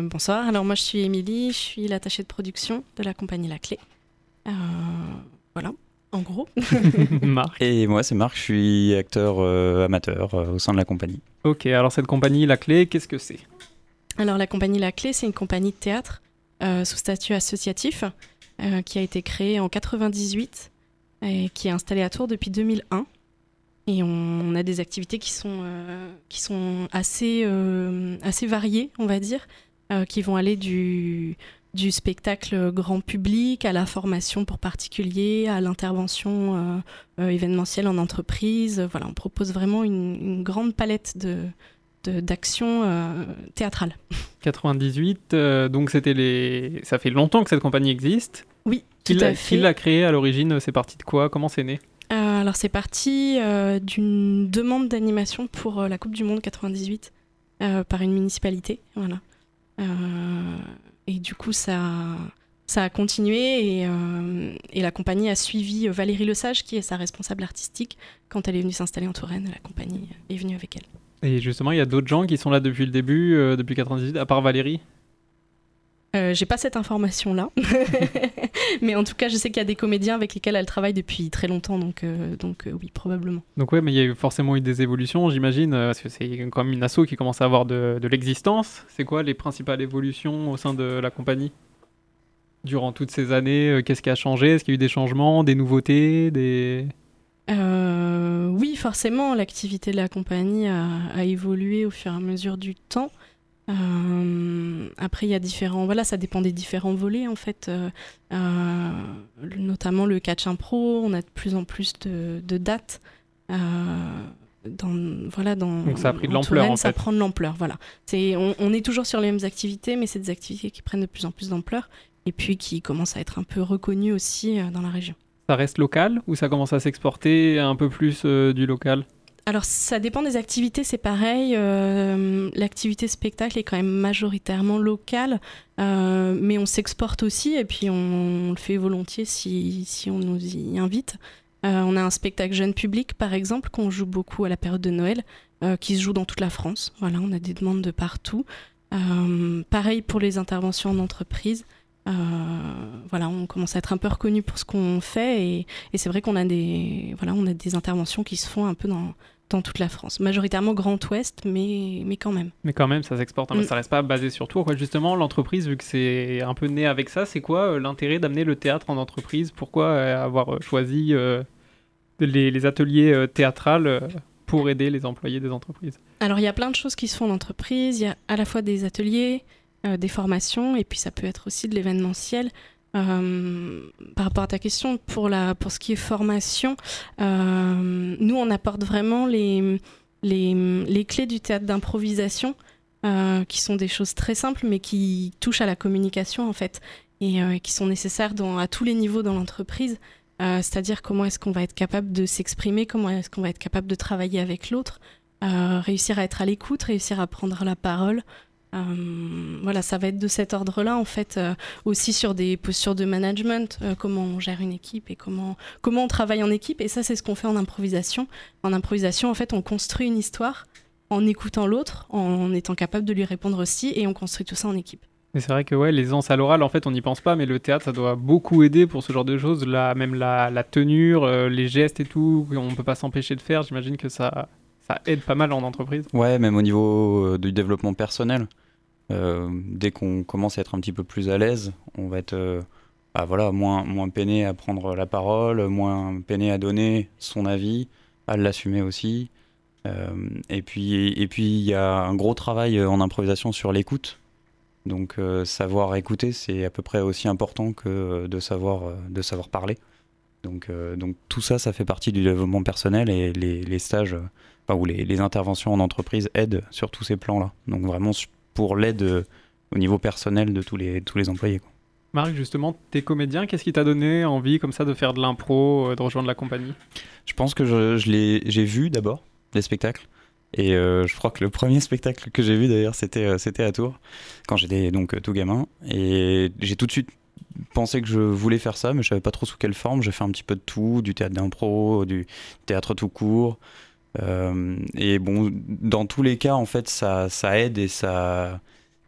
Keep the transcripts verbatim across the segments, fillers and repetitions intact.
bonsoir. Alors moi je suis Émilie, je suis l'attachée de production de la compagnie La Clé. Euh, voilà, en gros. Marc. Et moi c'est Marc, je suis acteur euh, amateur euh, au sein de la compagnie. Ok, alors cette compagnie La Clé, qu'est-ce que c'est ? Alors la compagnie La Clé, c'est une compagnie de théâtre euh, sous statut associatif euh, qui a été créée en quatre-vingt-dix-huit et qui est installée à Tours depuis deux mille un. Et on, on a des activités qui sont, euh, qui sont assez, euh, assez variées, on va dire, euh, qui vont aller du, du spectacle grand public à la formation pour particuliers, à l'intervention euh, euh, événementielle en entreprise. Voilà, on propose vraiment une, une grande palette de, de, d'actions euh, théâtrales. quatre-vingt-dix-huit, euh, donc c'était les... ça fait longtemps que cette compagnie existe. Oui, qui tout l'a, à fait. Qui l'a créée à l'origine ? C'est parti de quoi ? Comment c'est né ? Euh, alors c'est parti euh, d'une demande d'animation pour euh, la Coupe du Monde quatre-vingt-dix-huit euh, par une municipalité, voilà. Euh, et du coup ça, ça a continué et, euh, et la compagnie a suivi Valérie Lesage qui est sa responsable artistique. Quand elle est venue s'installer en Touraine, la compagnie est venue avec elle. Et justement, il y a d'autres gens qui sont là depuis le début, euh, depuis quatre-vingt-dix-huit, à part Valérie ? Euh, j'ai pas cette information-là, mais en tout cas, je sais qu'il y a des comédiens avec lesquels elle travaille depuis très longtemps, donc, euh, donc euh, oui, probablement. Donc ouais, mais il y a eu forcément eu des évolutions, j'imagine, euh, parce que c'est quand même une asso qui commence à avoir de, de l'existence. C'est quoi les principales évolutions au sein de la compagnie ? Durant toutes ces années, euh, qu'est-ce qui a changé ? Est-ce qu'il y a eu des changements, des nouveautés, des... Euh, oui, forcément, l'activité de la compagnie a, a évolué au fur et à mesure du temps. Euh, après, il y a différents... Voilà, ça dépend des différents volets, en fait. Euh, euh, notamment le catch impro, on a de plus en plus de, de dates. Euh, dans, voilà, dans, Donc ça a pris de en l'ampleur, Touraine, en ça fait. prend de l'ampleur, voilà. C'est, on, on est toujours sur les mêmes activités, mais c'est des activités qui prennent de plus en plus d'ampleur et puis qui commencent à être un peu reconnues aussi euh, dans la région. Ça reste local ou ça commence à s'exporter un peu plus euh, du local ? Alors, ça dépend des activités, c'est pareil. Euh, l'activité spectacle est quand même majoritairement locale, euh, mais on s'exporte aussi, et puis on, on le fait volontiers si, si on nous y invite. Euh, on a un spectacle jeune public, par exemple, qu'on joue beaucoup à la période de Noël, euh, qui se joue dans toute la France. Voilà, on a des demandes de partout. Euh, pareil pour les interventions en entreprise. Euh, voilà, on commence à être un peu reconnu pour ce qu'on fait, et, et c'est vrai qu'on a des, voilà, on a des interventions qui se font un peu dans, dans toute la France, majoritairement Grand Ouest, mais, mais quand même. Mais quand même, ça s'exporte, hein, Mm. ça reste pas basé sur Tours, quoi. Justement, l'entreprise, vu que c'est un peu né avec ça, c'est quoi euh, l'intérêt d'amener le théâtre en entreprise ? Pourquoi euh, avoir euh, choisi euh, les, les ateliers euh, théâtrales euh, pour aider les employés des entreprises ? Alors il y a plein de choses qui se font en entreprise, il y a à la fois des ateliers, euh, des formations, et puis ça peut être aussi de l'événementiel. Euh, par rapport à ta question, pour, la, pour ce qui est formation, euh, nous on apporte vraiment les, les, les clés du théâtre d'improvisation, euh, qui sont des choses très simples mais qui touchent à la communication en fait, et euh, qui sont nécessaires dans, à tous les niveaux dans l'entreprise. Euh, c'est-à-dire comment est-ce qu'on va être capable de s'exprimer, comment est-ce qu'on va être capable de travailler avec l'autre, euh, réussir à être à l'écoute, réussir à prendre la parole. Euh, voilà, ça va être de cet ordre-là, en fait, euh, aussi sur des postures de management, euh, comment on gère une équipe et comment, comment on travaille en équipe. Et ça, c'est ce qu'on fait en improvisation. En improvisation, en fait, on construit une histoire en écoutant l'autre, en étant capable de lui répondre aussi, et on construit tout ça en équipe. Mais c'est vrai que ouais, l'aisance à l'oral, en fait, on n'y pense pas, mais le théâtre, ça doit beaucoup aider pour ce genre de choses. La, même la, la tenue, euh, les gestes et tout, on peut pas s'empêcher de faire. J'imagine que ça, ça aide pas mal en entreprise. Ouais, même au niveau euh, du développement personnel. Euh, dès qu'on commence à être un petit peu plus à l'aise, on va être euh, bah voilà, moins, moins peiné à prendre la parole, moins peiné à donner son avis, à l'assumer aussi. Euh, et puis et puis il y a un gros travail en improvisation sur l'écoute. Donc euh, savoir écouter, c'est à peu près aussi important que de savoir, euh, de savoir parler. Donc, euh, donc tout ça, ça fait partie du développement personnel, et les, les stages, euh, enfin, ou les, les interventions en entreprise aident sur tous ces plans-là. Donc vraiment pour l'aide euh, au niveau personnel de tous les, tous les employés, quoi. Marc, justement, t'es comédien, qu'est-ce qui t'a donné envie comme ça de faire de l'impro, euh, de rejoindre la compagnie ? Je pense que je, je l'ai, j'ai vu d'abord des spectacles. Et euh, je crois que le premier spectacle que j'ai vu d'ailleurs, c'était, euh, c'était à Tours, quand j'étais donc euh, tout gamin. Et j'ai tout de suite pensé que je voulais faire ça, mais je savais pas trop sous quelle forme. J'ai fait un petit peu de tout, du théâtre d'impro, du théâtre tout court. Euh, et bon, dans tous les cas, en fait, ça, ça aide et ça,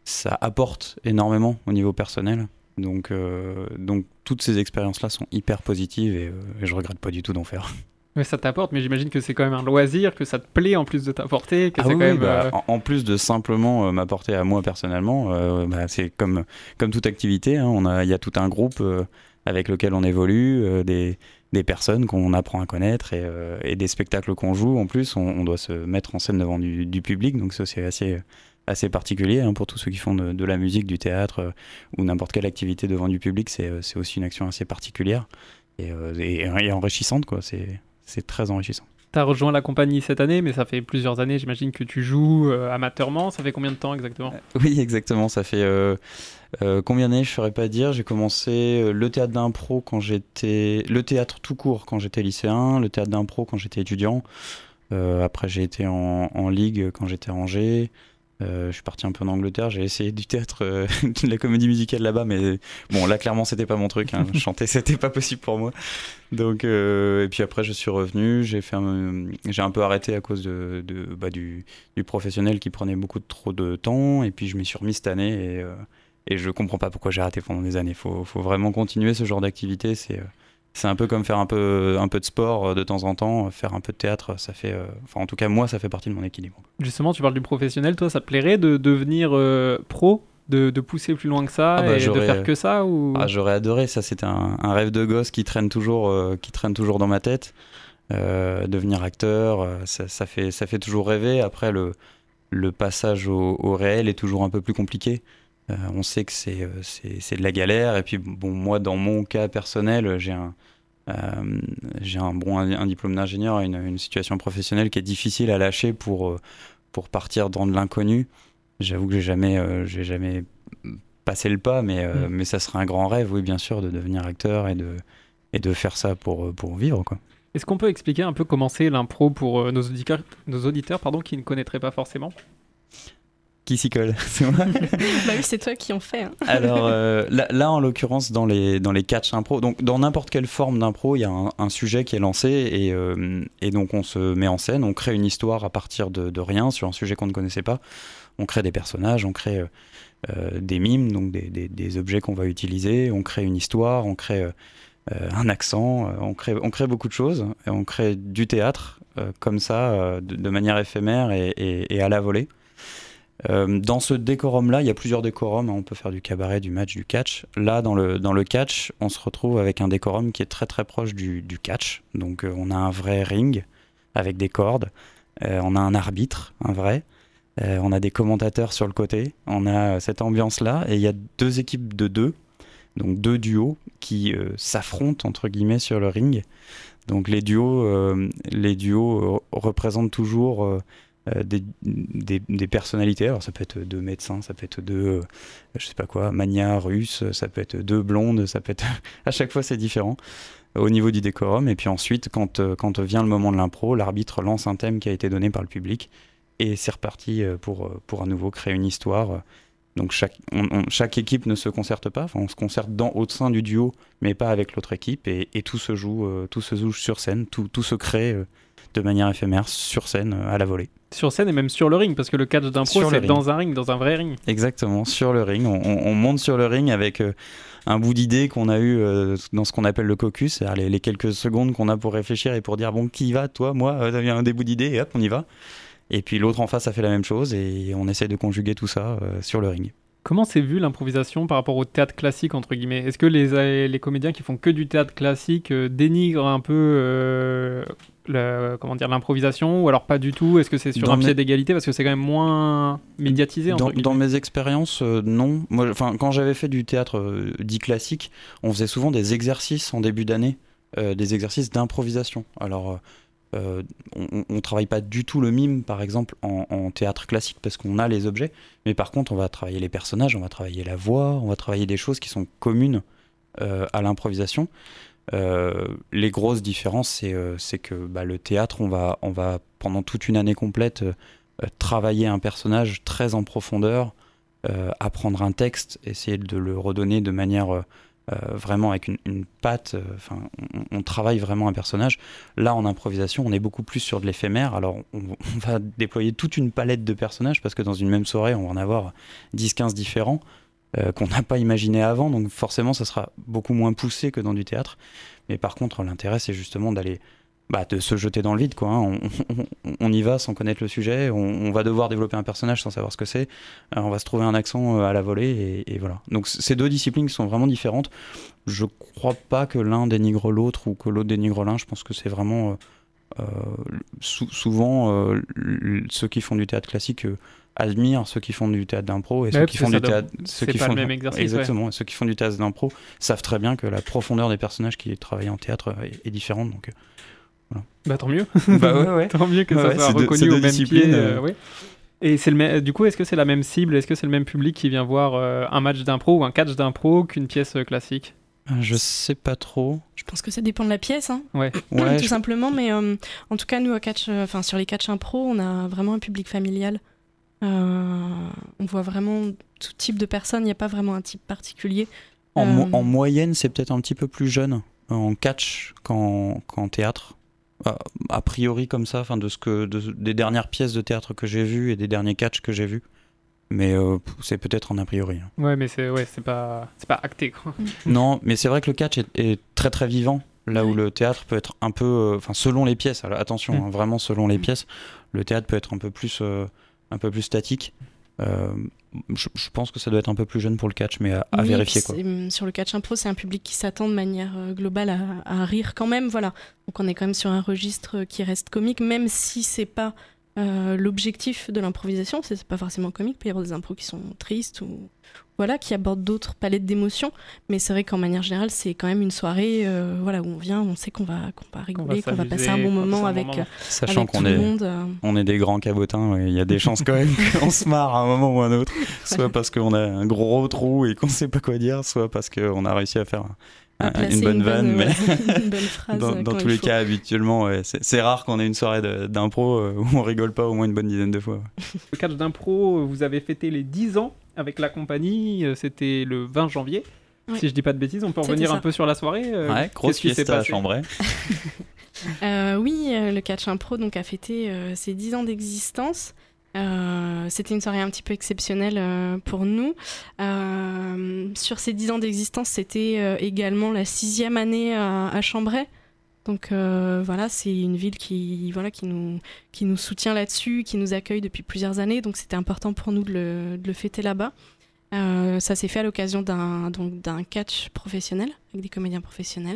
ça apporte énormément au niveau personnel. Donc, euh, donc toutes ces expériences-là sont hyper positives et, euh, et je regrette pas du tout d'en faire. Ouais, ça t'apporte, mais j'imagine que c'est quand même un loisir, que ça te plaît en plus de t'apporter, que Ah c'est oui, quand oui, même... bah, euh, en, en plus de simplement euh, m'apporter à moi personnellement, euh, bah, c'est comme, comme toute activité, hein, on a, il y a tout un groupe euh, avec lequel on évolue, euh, des, des personnes qu'on apprend à connaître et, euh, et des spectacles qu'on joue. En plus, on, on doit se mettre en scène devant du, du public, donc ça c'est assez, assez particulier hein, pour tous ceux qui font de, de la musique, du théâtre euh, ou n'importe quelle activité devant du public, c'est, c'est aussi une action assez particulière et, euh, et, et enrichissante, quoi. C'est, c'est très enrichissant. T'as rejoint la compagnie cette année, mais ça fait plusieurs années, j'imagine que tu joues euh, amateurement. Ça fait combien de temps exactement ? Euh, oui, exactement. Ça fait euh, euh, combien d'années, je ne saurais pas dire. J'ai commencé euh, le théâtre d'impro quand j'étais... Le théâtre tout court quand j'étais lycéen, le théâtre d'impro quand j'étais étudiant. Euh, après, j'ai été en, en ligue quand j'étais à Angers. Euh, je suis parti un peu en Angleterre, j'ai essayé du théâtre, euh, de la comédie musicale là-bas, mais bon, là clairement c'était pas mon truc, hein. Chanter c'était pas possible pour moi. Donc, euh, et puis après je suis revenu, j'ai, fait un, j'ai un peu arrêté à cause de, de, bah, du, du professionnel qui prenait beaucoup de, trop de temps, et puis je m'y suis remis cette année, et, euh, et je comprends pas pourquoi j'ai arrêté pendant des années. Faut, faut vraiment continuer ce genre d'activité, c'est... Euh, C'est un peu comme faire un peu, un peu de sport de temps en temps, faire un peu de théâtre, ça fait, euh, enfin en tout cas moi ça fait partie de mon équilibre. Justement, tu parles du professionnel, toi ça te plairait de devenir euh, pro, de, de pousser plus loin que ça Ah bah, et de j'aurais- faire que ça ou... Ah, j'aurais adoré, ça c'était un, un rêve de gosse qui traîne toujours, euh, qui traîne toujours dans ma tête. Euh, devenir acteur, euh, ça, ça, fait, ça fait toujours rêver. Après le, le passage au, au réel est toujours un peu plus compliqué. Euh, on sait que c'est, euh, c'est, c'est de la galère. Et puis bon, moi dans mon cas personnel, j'ai un, euh, j'ai un, bon, un, un diplôme d'ingénieur et une, une situation professionnelle qui est difficile à lâcher pour, euh, pour partir dans de l'inconnu. J'avoue que j'ai jamais, euh, j'ai jamais passé le pas, mais, euh, Mm. mais ça serait un grand rêve, oui, bien sûr, de devenir acteur et de, et de faire ça pour, pour vivre, quoi. Est-ce qu'on peut expliquer un peu comment c'est l'impro pour euh, nos auditeurs, nos auditeurs pardon, qui ne connaîtraient pas forcément ? Qui s'y colle, c'est moi. Bah oui, c'est toi qui en fais. Hein. Alors euh, là, là, en l'occurrence, dans les, dans les catchs impro, donc dans n'importe quelle forme d'impro, il y a un, un sujet qui est lancé et, euh, et donc on se met en scène, on crée une histoire à partir de, de rien sur un sujet qu'on ne connaissait pas. On crée des personnages, on crée euh, euh, des mimes, donc des, des, des objets qu'on va utiliser, on crée une histoire, on crée euh, euh, un accent, euh, on, crée, on crée beaucoup de choses, et on crée du théâtre euh, comme ça, euh, de, de manière éphémère et, et, et à la volée. Euh, dans ce décorum-là, il y a plusieurs décorums, hein. On peut faire du cabaret, du match, du catch. Là, dans le, dans le catch, on se retrouve avec un décorum qui est très très proche du, du catch. Donc euh, on a un vrai ring avec des cordes, euh, on a un arbitre, un vrai, euh, on a des commentateurs sur le côté, on a cette ambiance-là, et il y a deux équipes de deux, donc deux duos qui euh, s'affrontent entre guillemets sur le ring. Donc les duos, euh, les duos euh, représentent toujours... Euh, Euh, des, des, des personnalités. Alors ça peut être deux médecins, ça peut être deux, euh, je sais pas quoi, magnats russes, ça peut être deux blondes, ça peut être... à chaque fois c'est différent au niveau du décorum. Et puis ensuite, quand, euh, quand vient le moment de l'impro, l'arbitre lance un thème qui a été donné par le public et c'est reparti pour, pour à nouveau créer une histoire. Donc chaque, on, on, chaque équipe ne se concerte pas, enfin, on se concerte dans, au sein du duo, mais pas avec l'autre équipe, et, et tout se joue, euh, tout se joue sur scène, tout, tout se crée euh, de manière éphémère sur scène, euh, à la volée. Sur scène et même sur le ring, parce que le catch d'impro, Sur le c'est ring. dans un ring, dans un vrai ring. Exactement, sur le ring. On, on, on monte sur le ring avec euh, un bout d'idée qu'on a eu euh, dans ce qu'on appelle le caucus, c'est-à-dire les, les quelques secondes qu'on a pour réfléchir et pour dire bon, qui y va, toi, moi, euh, t'as eu un des bouts d'idée, et hop, on y va. Et puis l'autre en face a fait la même chose et on essaie de conjuguer tout ça euh, sur le ring. Comment c'est vu l'improvisation par rapport au théâtre classique, entre guillemets ? Est-ce que les, les comédiens qui font que du théâtre classique euh, dénigrent un peu euh, le, comment dire, l'improvisation, ou alors pas du tout ? Est-ce que c'est sur Dans un pied mes- d'égalité parce que c'est quand même moins médiatisé, entre Dans, guillemets ? dans mes expériences, euh, non. Moi, enfin, quand j'avais fait du théâtre euh, dit classique, on faisait souvent des exercices en début d'année, euh, des exercices d'improvisation. Alors, euh, on, on travaille pas du tout le mime, par exemple, en, en théâtre classique parce qu'on a les objets, mais par contre, on va travailler les personnages, on va travailler la voix, on va travailler des choses qui sont communes euh, à l'improvisation. Euh, les grosses différences, c'est, euh, c'est que bah, le théâtre, on va, on va pendant toute une année complète euh, travailler un personnage très en profondeur, euh, apprendre un texte, essayer de le redonner de manière euh, euh, vraiment avec une, une patte, enfin, euh, on, on travaille vraiment un personnage. Là, en improvisation, on est beaucoup plus sur de l'éphémère. Alors, on, on va déployer toute une palette de personnages parce que dans une même soirée, on va en avoir dix quinze différents euh, qu'on n'a pas imaginé avant. Donc, forcément, ça sera beaucoup moins poussé que dans du théâtre. Mais par contre, l'intérêt, c'est justement d'aller... Bah, de se jeter dans le vide, quoi, hein. on, on, on y va sans connaître le sujet, on, on va devoir développer un personnage sans savoir ce que c'est, euh, on va se trouver un accent euh, à la volée, et, et voilà. Donc c- ces deux disciplines qui sont vraiment différentes, je crois pas que l'un dénigre l'autre ou que l'autre dénigre l'un, je pense que c'est vraiment euh, euh, sou- souvent euh, l- ceux qui font du théâtre classique euh, admirent ceux qui font du théâtre d'impro, et Ouais, ceux parce qui que font ça du doit- théâtre ceux c'est qui pas font le même exercice, exactement, ceux qui font du théâtre d'impro savent très bien que la profondeur des personnages qui travaillent en théâtre est, est différente, donc euh, Bah tant mieux. bah ouais ouais. Tant mieux que Ouais, ça ouais, soit c'est deux- reconnu c'est deux au même disciplines, pied. euh. euh, ouais. Et c'est le même- du coup, est-ce que c'est la même cible? Est-ce que c'est le même public qui vient voir euh, un match d'impro ou un catch d'impro qu'une pièce euh, classique? Euh, Je sais pas trop. Je pense que ça dépend de la pièce, hein, Ouais. Ouais, tout je- simplement. Mais euh, en tout cas, nous, à catch, euh, enfin, sur les catch impro, on a vraiment un public familial. Euh, on voit vraiment tout type de personnes. Il n'y a pas vraiment un type particulier. en, mo- Euh, en moyenne, c'est peut-être un petit peu plus jeune en catch qu'en qu'en théâtre. A, a priori comme ça, enfin de ce que de- des dernières pièces de théâtre que j'ai vues et des derniers catchs que j'ai vus. Mais euh, c'est peut-être en a priori, hein. Ouais, mais c'est ouais, c'est pas c'est pas acté quoi. Non, mais c'est vrai que le catch est, est très très vivant. Là où Ouais. le théâtre peut être un peu, euh, enfin selon les pièces. Alors, attention, Mm. hein, vraiment selon les pièces, le théâtre peut être un peu plus, euh, un peu plus statique. Euh, je, je pense que ça doit être un peu plus jeune pour le catch, mais à, à Oui, vérifier puis quoi. c'est- hum, Sur le catch impro, c'est un public qui s'attend de manière euh, globale à, à rire quand même, voilà. Donc on est quand même sur un registre qui reste comique, même si c'est pas euh, l'objectif de l'improvisation, c'est c'est pas forcément comique. Il peut y avoir des impros qui sont tristes ou voilà, qui abordent d'autres palettes d'émotions. Mais c'est vrai qu'en manière générale, c'est quand même une soirée, euh, voilà, où on vient, on sait qu'on va, qu'on va rigoler, qu'on va passer un bon qu'on va moment passer un avec, bon moment. euh, Sachant avec qu'on tout le est, monde. euh. on est des grands cabotins, ouais, il y a des chances quand même qu'on se marre à un moment ou à un autre, soit parce qu'on a un gros trou et qu'on sait pas quoi dire, soit parce qu'on a réussi à faire un- à un- placer une bonne vanne, mais voilà, une bonne phrase. dans, euh, dans quand tous il les faut. cas, habituellement, ouais, c'est, c'est rare qu'on ait une soirée de- d'impro euh, où on rigole pas au moins une bonne dizaine de fois. Ouais. Le catch d'impro, vous avez fêté les dix ans avec la compagnie, euh, c'était le vingt janvier. Oui. Si je dis pas de bêtises, on peut C'était revenir ça. un peu sur la soirée. euh, Ouais, grosse qu'est-ce qui s'est fiesta à passé Chambray. Euh, oui, euh, le Catch Impro donc, a fêté euh, ses dix ans d'existence. Euh, c'était une soirée un petit peu exceptionnelle euh, pour nous. Euh, sur ces dix ans d'existence, c'était euh, également la sixième année à, à Chambray. Donc euh, voilà, c'est une ville qui, voilà, qui, nous, qui nous soutient là-dessus, qui nous accueille depuis plusieurs années. Donc c'était important pour nous de le, de le fêter là-bas. Euh, ça s'est fait à l'occasion d'un, donc, d'un catch professionnel, avec des comédiens professionnels.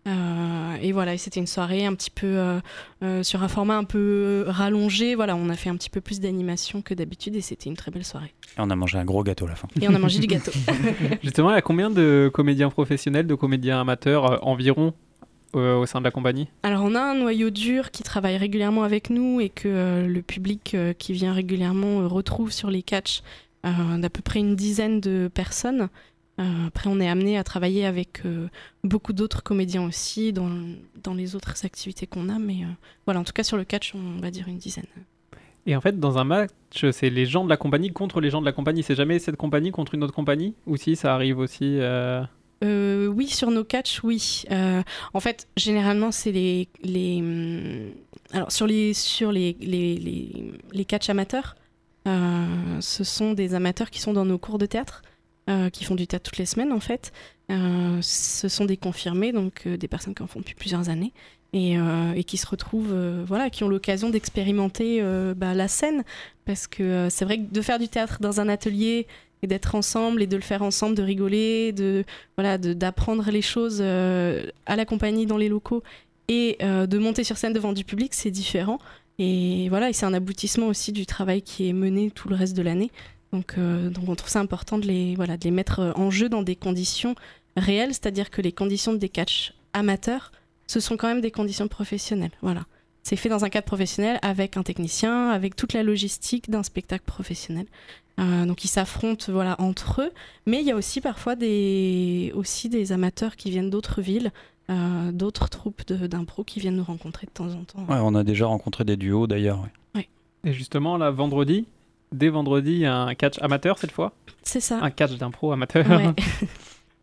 Euh, et voilà, et c'était une soirée un petit peu euh, euh, sur un format un peu rallongé. Voilà, on a fait un petit peu plus d'animation que d'habitude et c'était une très belle soirée. Et on a mangé un gros gâteau à la fin. Et on a mangé du gâteau. Justement, il y a combien de comédiens professionnels, de comédiens amateurs euh, environ euh, au sein de la compagnie? Alors on a un noyau dur qui travaille régulièrement avec nous et que euh, le public euh, qui vient régulièrement euh, retrouve sur les catchs euh, d'à peu près une dizaine de personnes. Euh, après on est amené à travailler avec euh, beaucoup d'autres comédiens aussi dans, dans les autres activités qu'on a. Mais euh, voilà, en tout cas sur le catch on va dire une dizaine. Et en fait, dans un match, c'est les gens de la compagnie contre les gens de la compagnie. C'est jamais cette compagnie contre une autre compagnie? Ou si ça arrive aussi euh... Euh, oui, sur nos catchs, oui. Euh, en fait, généralement, c'est les, les, hum, alors sur les sur les les, les, les catchs amateurs, euh, ce sont des amateurs qui sont dans nos cours de théâtre, euh, qui font du théâtre toutes les semaines en fait. Euh, ce sont des confirmés, donc euh, des personnes qui en font depuis plusieurs années et, euh, et qui se retrouvent, euh, voilà, qui ont l'occasion d'expérimenter euh, bah, la scène, parce que euh, c'est vrai que de faire du théâtre dans un atelier et d'être ensemble et de le faire ensemble, de rigoler, de voilà, de, d'apprendre les choses euh, à la compagnie dans les locaux et euh, de monter sur scène devant du public, c'est différent. Et voilà, et c'est un aboutissement aussi du travail qui est mené tout le reste de l'année. Donc, euh, donc on trouve ça important de les, voilà, de les mettre en jeu dans des conditions réelles, c'est-à-dire que les conditions des catchs amateurs, ce sont quand même des conditions professionnelles. Voilà. C'est fait dans un cadre professionnel avec un technicien, avec toute la logistique d'un spectacle professionnel. Euh, donc ils s'affrontent voilà, entre eux, mais il y a aussi parfois des, aussi des amateurs qui viennent d'autres villes, euh, d'autres troupes de, d'impro qui viennent nous rencontrer de temps en temps. Ouais, on a déjà rencontré des duos d'ailleurs. Ouais. Et justement, là, vendredi, dès vendredi, il y a un catch amateur cette fois. C'est ça. Un catch d'impro amateur. Ouais.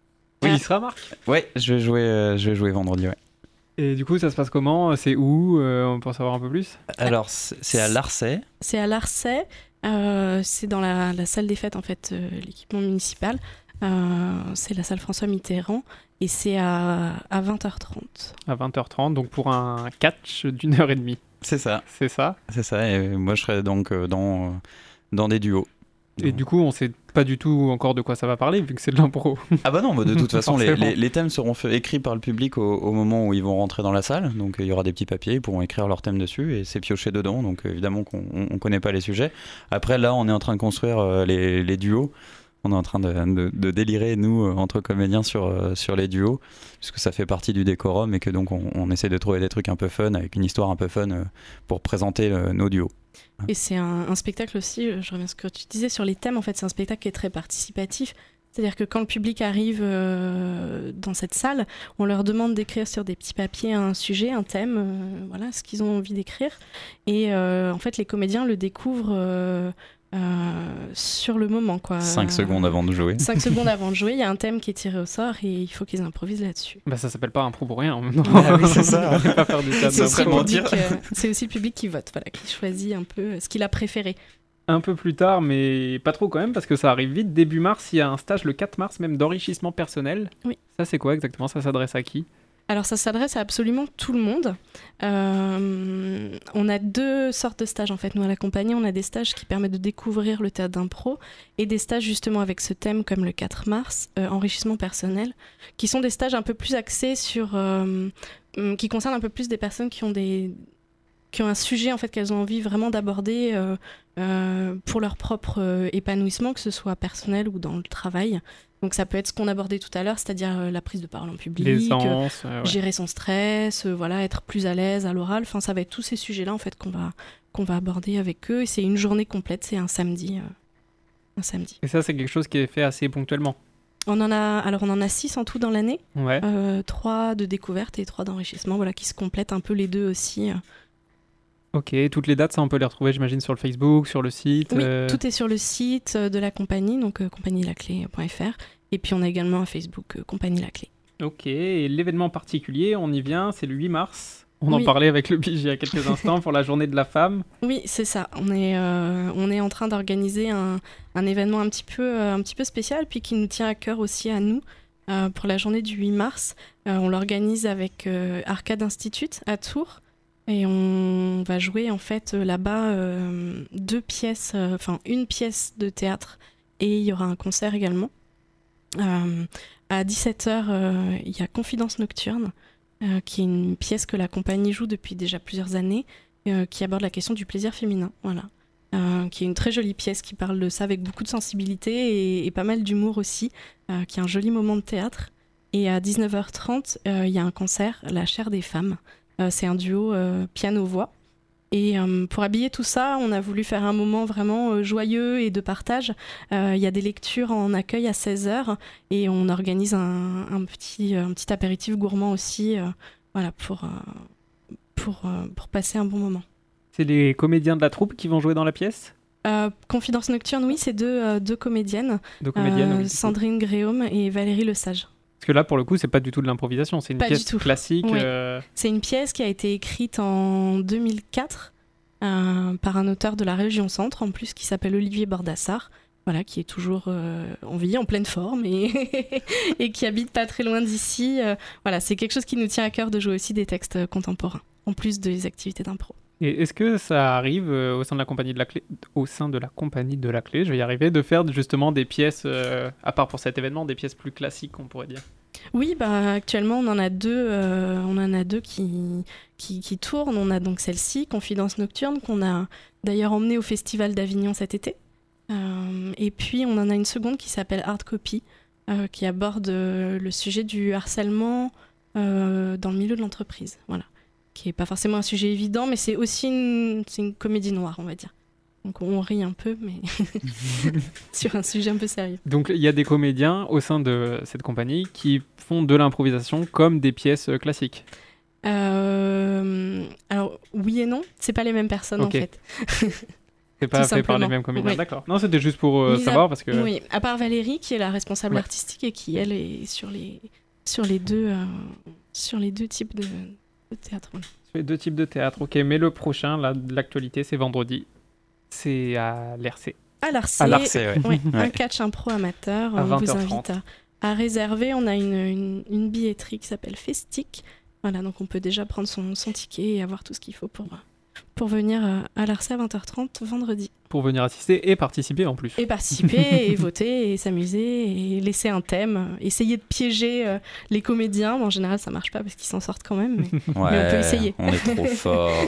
Oui, Ah. il sera Marc. Ouais, je vais jouer, euh, je vais jouer vendredi, ouais. Et du coup, ça se passe comment? C'est où? Euh, On peut en savoir un peu plus? Alors, c'est c'est à Larçay. C'est à Larçay, euh, c'est dans la, la salle des fêtes, en fait, euh, l'équipement municipal. Euh, c'est la salle François Mitterrand et c'est à, à vingt heures trente. À vingt heures trente, donc pour un catch d'une heure et demie. C'est ça, C'est ça? c'est ça. Et moi, je serai donc euh, dans, euh, dans des duos. Et du coup, on sait pas du tout encore de quoi ça va parler, vu que c'est de l'impro. Ah bah non, bah de toute façon, les, Forcément. les, les thèmes seront faits- écrits par le public au, au moment où ils vont rentrer dans la salle. Donc il y aura des petits papiers, ils pourront écrire leurs thèmes dessus et c'est pioché dedans. Donc euh, évidemment qu'on on, on connaît pas les sujets. Après là, on est en train de construire euh, les, les duos. On est en train de, de, de délirer, nous, euh, entre comédiens, sur, euh, sur les duos, puisque ça fait partie du décorum et que donc on, on essaie de trouver des trucs un peu fun, avec une histoire un peu fun euh, pour présenter euh, nos duos. Et c'est un, un spectacle aussi, je reviens à ce que tu disais sur les thèmes, en fait c'est un spectacle qui est très participatif. C'est-à-dire que quand le public arrive euh, dans cette salle, on leur demande d'écrire sur des petits papiers un sujet, un thème, euh, voilà, ce qu'ils ont envie d'écrire. Et euh, en fait les comédiens le découvrent euh, euh, sur le moment, quoi. Cinq secondes avant de jouer. Cinq secondes avant de jouer, il y a un thème qui est tiré au sort et il faut qu'ils improvisent là-dessus. Bah, ça s'appelle pas impro pour rien. Non. Ah oui, c'est ça. On va pas faire du théâtre C'est aussi, serait le d'impro. mentir. public, euh, c'est aussi le public qui vote, voilà, qui choisit un peu euh, ce qu'il a préféré. Un peu plus tard, mais pas trop quand même, parce que ça arrive vite. Début mars, il y a un stage le quatre mars, même d'enrichissement personnel. Oui. Ça, c'est quoi exactement? Ça s'adresse à qui? Alors ça s'adresse à absolument tout le monde. Euh, on a deux sortes de stages en fait. Nous à la compagnie, on a des stages qui permettent de découvrir le théâtre d'impro et des stages justement avec ce thème comme le quatre mars, euh, enrichissement personnel, qui sont des stages un peu plus axés sur, euh, qui concernent un peu plus des personnes qui ont des qui ont un sujet en fait qu'elles ont envie vraiment d'aborder euh, euh, pour leur propre euh, épanouissement, que ce soit personnel ou dans le travail. Donc ça peut être ce qu'on abordait tout à l'heure, c'est-à-dire euh, la prise de parole en public, L'aisance. euh, ouais. gérer son stress, euh, voilà, être plus à l'aise à l'oral. Enfin, ça va être tous ces sujets-là en fait qu'on va qu'on va aborder avec eux. Et c'est une journée complète, c'est un samedi, euh, un samedi. Et ça, c'est quelque chose qui est fait assez ponctuellement. On en a alors on en a six en tout dans l'année, Ouais. euh, trois de découverte et trois d'enrichissement, voilà, qui se complètent un peu les deux aussi. euh. Ok, toutes les dates, ça, on peut les retrouver, j'imagine, sur le Facebook, sur le site. Oui, euh, tout est sur le site euh, de la compagnie, donc euh, compagnie laclé point f r. Et puis on a également un Facebook euh, Compagnie Laclé. Ok, et l'événement particulier, on y vient, c'est le huit mars. On en Oui. parlait avec le Pige il y a quelques instants pour la journée de la femme. Oui, c'est ça. On est, euh, on est en train d'organiser un, un événement un petit, peu, euh, un petit peu spécial, puis qui nous tient à cœur aussi à nous. Euh, pour la journée du huit mars, euh, on l'organise avec euh, Arcade Institute à Tours. Et on va jouer en fait euh, là-bas euh, deux pièces, euh, enfin une pièce de théâtre, et il y aura un concert également. Euh, à dix-sept heures, euh, il y a Confidence Nocturne, euh, qui est une pièce que la compagnie joue depuis déjà plusieurs années, euh, qui aborde la question du plaisir féminin, voilà. Euh, qui est une très jolie pièce qui parle de ça avec beaucoup de sensibilité et, et pas mal d'humour aussi, euh, qui est un joli moment de théâtre. Et à dix-neuf heures trente, euh, il y a un concert, La chair des femmes. Euh, c'est un duo euh, piano-voix. Et euh, pour habiller tout ça, on a voulu faire un moment vraiment euh, joyeux et de partage. Euh, Il y a des lectures en accueil à seize heures et on organise un, un, petit, un petit apéritif gourmand aussi, euh, voilà, pour, euh, pour, euh, pour passer un bon moment. C'est les comédiens de la troupe qui vont jouer dans la pièce? Euh, Confidence Nocturne, oui, c'est deux, euh, deux comédiennes, Deux comédiennes, euh, oui, du coup. Sandrine Gréaume et Valérie Lesage. Parce que là, pour le coup, c'est pas du tout de l'improvisation, c'est une Pas pièce du tout. classique. Oui. euh, C'est une pièce qui a été écrite en deux mille quatre euh, par un auteur de la Région Centre, en plus, qui s'appelle Olivier Bordassar, voilà, qui est toujours euh, en vie, en pleine forme, et, et qui habite pas très loin d'ici. Euh, voilà, c'est quelque chose qui nous tient à cœur de jouer aussi des textes contemporains, en plus des activités d'impro. Et est-ce que ça arrive euh, au sein de la compagnie de la clé, au sein de la compagnie de la clé, je vais y arriver, de faire justement des pièces, euh, à part pour cet événement, des pièces plus classiques, on pourrait dire? Oui, bah, actuellement, on en a deux, euh, on en a deux qui, qui, qui tournent. On a donc celle-ci, Confidence Nocturne, qu'on a d'ailleurs emmenée au Festival d'Avignon cet été. Euh, et puis, on en a une seconde qui s'appelle Hard Copy, euh, qui aborde euh, le sujet du harcèlement euh, dans le milieu de l'entreprise. Voilà. Qui n'est pas forcément un sujet évident, mais c'est aussi une, c'est une comédie noire, on va dire. Donc on rit un peu, mais sur un sujet un peu sérieux. Donc il y a des comédiens au sein de cette compagnie qui font de l'improvisation comme des pièces euh, classiques. Euh, alors oui et non, c'est pas les mêmes personnes Ok. en fait. C'est pas Tout fait par les simplement. mêmes comédiens, Oui. d'accord. Non, c'était juste pour euh, Mis à- savoir parce que Oui, à part Valérie qui est la responsable Ouais. artistique et qui elle est sur les sur les deux euh, sur les deux types de, de théâtre. voilà. sur les deux types de théâtre, ok. Mais le prochain, là, de l'actualité, c'est vendredi. C'est à l'R C. À l'Arcé, À l'Arcé. C'est ouais. ouais, un Ouais. catch impro amateur. À On vingt vous heures invite trente. à, à réserver. On a une, une, une billetterie qui s'appelle Festic. Voilà, donc on peut déjà prendre son, son ticket et avoir tout ce qu'il faut pour, pour venir à, à l'Arcé à vingt heures trente vendredi. Pour venir assister et participer en plus. Et participer, et voter, et s'amuser, et laisser un thème. Essayer de piéger euh, les comédiens. Bon, en général, ça marche pas parce qu'ils s'en sortent quand même. Mais... Ouais, on peut essayer. On est trop fort.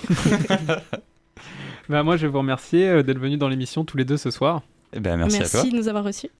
Bah, moi, je vais vous remercier euh, d'être venus dans l'émission tous les deux ce soir. Eh ben, merci, Merci à toi. de nous avoir reçus.